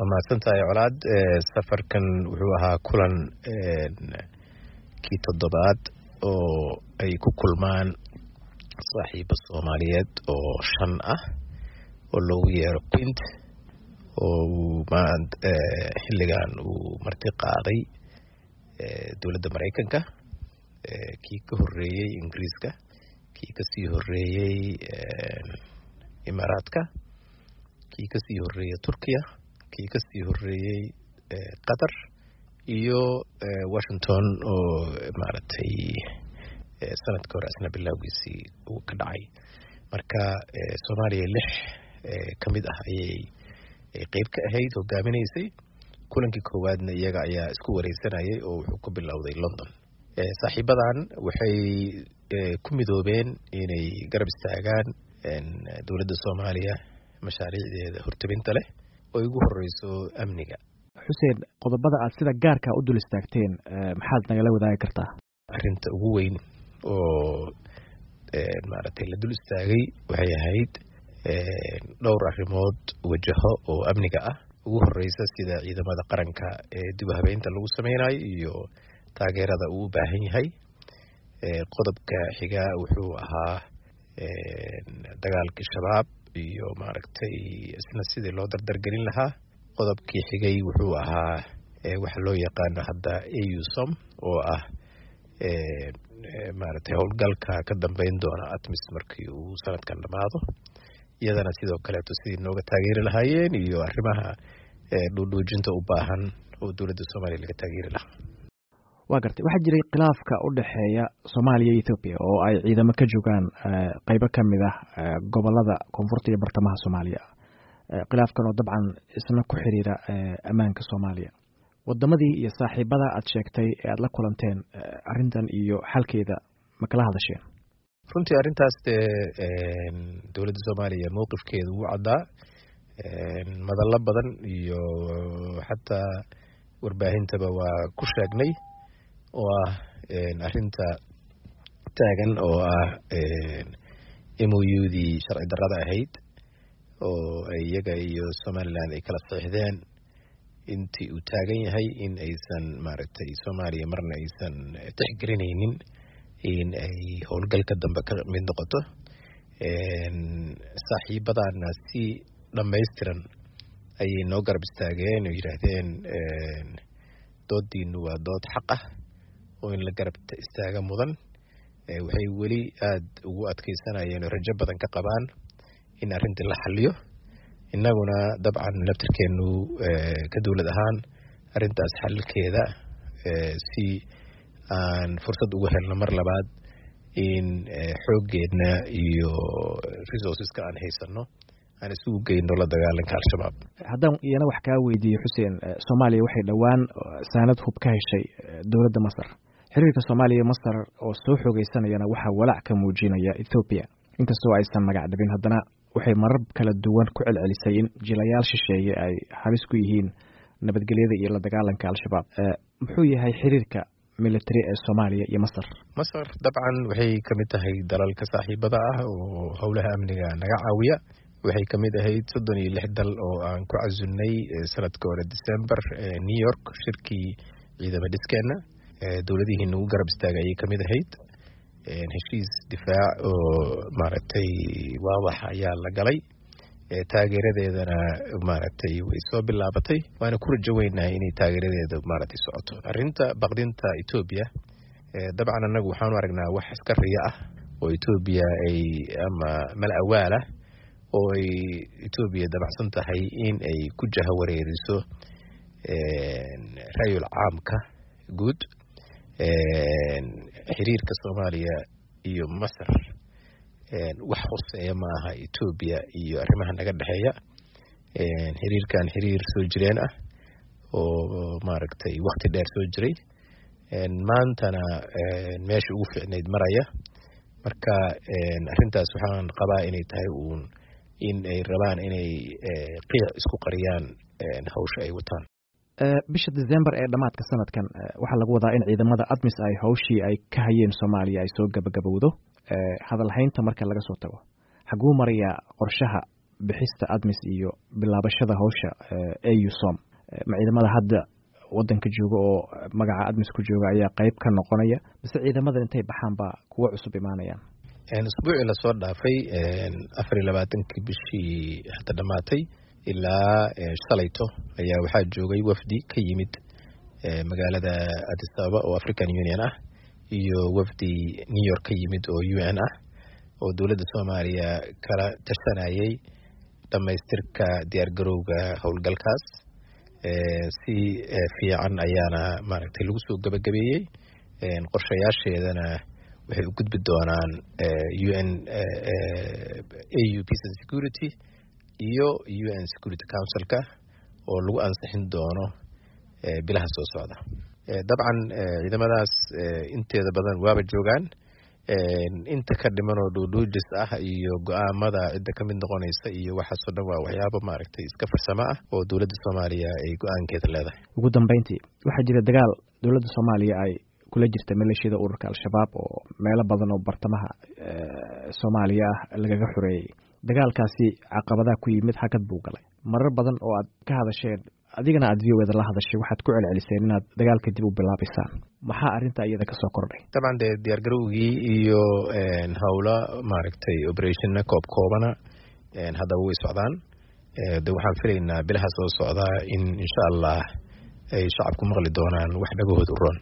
mahadsantahay colaad. safarkan wuxuu ahaa kulan kii toddobaad oo ay ku kulmaan saaxiibo Soomaaliyeed oo 5 ah oo loogu yeero Quint oo xilligan uu marti qaaday dowladda Mareykanka, kii ka horeeyay Ingiriiska, kii ka sii horeeyay Imaaraadka, kii ka sii horeeyay Turkiya, kii ka sii horeeyay Qatar iyo Washington oo maaragtay sanadka hore asna bilowgiisii uu ka dhacay. Marka Soomaaliya 6 kamid ah ayay qayb ka ahayd hogaaminaysay. kulankii koowaadna iyaga ayaa isku wareysanayay oo wuxuu ku bilowday London. saaxiibadan waxay ku midoobeen inay garab istaagaan dowladda Soomaaliya mashaariicdeeda hortebinta leh oo ugu horeyso amniga. Xuseen, qodobada aad sida gaarka u dul istaagteen maxaad nagala wadaagi kartaa? Arrinta ugu weyn oo maaragtay la dul istaagay waxay ahayd dhowr arrimood wajaho oo amniga ah. ugu horeysa sida ciidamada qaranka ee dib u habeynta lagu sameynayo iyo taageerada uu u baahan yahay. qodobka xiga wuxuu ahaa dagaalkii shabaab iyo maaragtay isna sidii loo dardargelin lahaa. qodobkii xigay wuxuu ahaa waxa loo yaqaano hadda AUSOM oo ah maaragtay howlgalka ka dambeyn doona ATMIS markii uu sanadkan dhamaado. iyadana sidoo kaleeto sidii nooga taageeri lahaayeen iyo arrimaha dhuudhuujinta u baahan oo dowladda Soomaaliya laga taageeri lahaa. waa gartay, waxaa jiray khilaafka u dhexeeya Soomaaliya iyo Ethiopia oo ay ciidamo ka joogaan qaybo ka mid ah gobolada koonfurta iyo bartamaha Soomaaliya. khilaafkan oo dabcan isna ku xiriira ammaanka Soomaaliya. wadamadii iyo saaxiibada aad sheegtay ee aad la kulanteen arrintan iyo xalkeeda ma kala hadasheen? runtii arrintaas dowladda Soomaaliya mowqifkeedu wuu caddaa. madallo badan iyo xataa warbaahintaba waa ku sheegnay oo ah arrinta taagan oo ah MOU-dii sharci darrada ahayd oo iyaga iyo Somaliland ay kala saxiixdeen intii uu taagan yahay in aysan maaragtay Soomaaliya marna aysan tixgelinaynin in ay howlgalka dambe ka mid noqoto. saaxiibadana si dhammaystiran ayay noo garab istaageen oo yidhaahdeen doodiinu waa dood xaq ah oo in la garab istaaga mudan. waxay weli aad ugu adkeysanayeen oo rajo badan ka qabaan in arrintii la xaliyo. innaguna dabcan laftirkeenu ka dowlad ahaan arrintaas xalkeeda si aan fursad ugu helno mar labaad in xooggeedna iyo resourceska aan haysano aan isugu geyno la dagaalanka al-shabaab. haddaan iyana wax kaa weydiiyo Xuseen, Soomaaliya waxay dhowaan saanad hub ka heshay dowladda Masar. xiriirka Soomaaliya iyo Masar oo soo xoogeysanayana waxaa walaac ka muujinaya Ethiopia. inkastoo aysan magac dhabin, haddana waxay marar kala duwan ku celcelisay in jilayaal shisheeye ay halis ku yihiin nabadgelyada iyo la dagaalanka al-shabaab. muxuu yahay xiriirka military ee Soomaaliya iyo Masar? Masar dabcan waxay kamid tahay dalalka saaxiibada ah oo howlaha amniga naga caawiya. waxay kamid ahayd 36 dal oo aan ku casunnay sanadka hore December New York shirkii ciidamada dhiskeena. dowladihii nagu garab istaagay ayay kamid ahayd. heshiis difaac oo maaragtay waawax ayaa la galay. taageeradeedana maaragtay way soo bilaabatay. waana ku rajo weynahay inay taageeradeeda maaragtay socoto. arrinta baqdinta Ethiopia dabcan anagu waxaanu aragnaa wax iska riya ah oo Ethiopia ay ama mal awaala oo ay Ethiopia dabacsan tahay in ay ku jaha wareeriso rayul caamka guud. xiriirka Soomaaliya iyo Masar wax khuseeya ma aha Ethiopia iyo arrimaha naga dhaxeeya. xiriirkan xiriir soo jireen ah oo maaragtay waqti dheer soo jiray. maantana meesha ugu fiicneyd maraya. marka arrintaas waxaan qabaa inay tahay in ay rabaan inay qiic isku qariyaan hawsha ay wataan. bisha December ee dhamaadka sanadkan waxaa lagu wadaa in ciidamada ATMIS ay hawshii ay ka hayeen Soomaaliya ay soo gabagabowdo. hadal haynta marka laga soo tago xaguu maraya qorshaha bixista ADMIS iyo bilaabashada hawsha AUSOM ma ciidamada hadda wadanka jooga oo magaca ADMIS ku jooga ayaa qayb ka noqonaya mise ciidamadan intay baxaan baa kuwa cusub imaanayaan usbuucii lasoo dhaafay 24 bishii hadda dhamaatay ilaa shalayto ayaa waxaa joogay wafdi ka yimid magaalada Addis Ababa oo African Union ah iyo wafdi New York ka yimid oo UN ah oo dawladda Soomaaliya kala tashanayay dhamaystirka diyaar garowga howlgalkaas si fiican ayaana maaragtay lagu soo gabagabeeyay qorshayaasheedana waxay u gudbi doonaan UN AU Peace and Security iyo UN Security Council-ka oo lagu ansixin doono bilaha soo socda dabcan ciidamadaas inteeda badan waaba joogaan inta ka dhiman oo dhuudhuujis ah iyo go'aamada cidda ka mid noqonaysa iyo waxaasoo dhan waa waxyaabo maaragtay iska farsamo ah oo dowladda Soomaaliya ay go'aankeeda leedahay. Ugu dambeyntii waxaa jira dagaal dowladda Soomaaliya ay kula jirta maleeshiyada ururka Al-Shabaab oo meelo badan oo bartamaha Soomaaliya lagaga xureeyay. Dagaalkaasi caqabadaha ku yimid xagad buu galay. Marar badan oo aad ka hadasheen adigana aad VOAda la hadashay waxaad ku celceliseen inaad dagaalka dib u bilaabaysaan. Maxaa arrinta iyada ka soo kordhay? Taban diyaar garowgii iyo hawla maaragtay operation koobana hadda way socdaan. Waxaan filaynaa bilaha soo socda in insha Allah ay shacabku maqli doonaan wax dhagahooda u roon.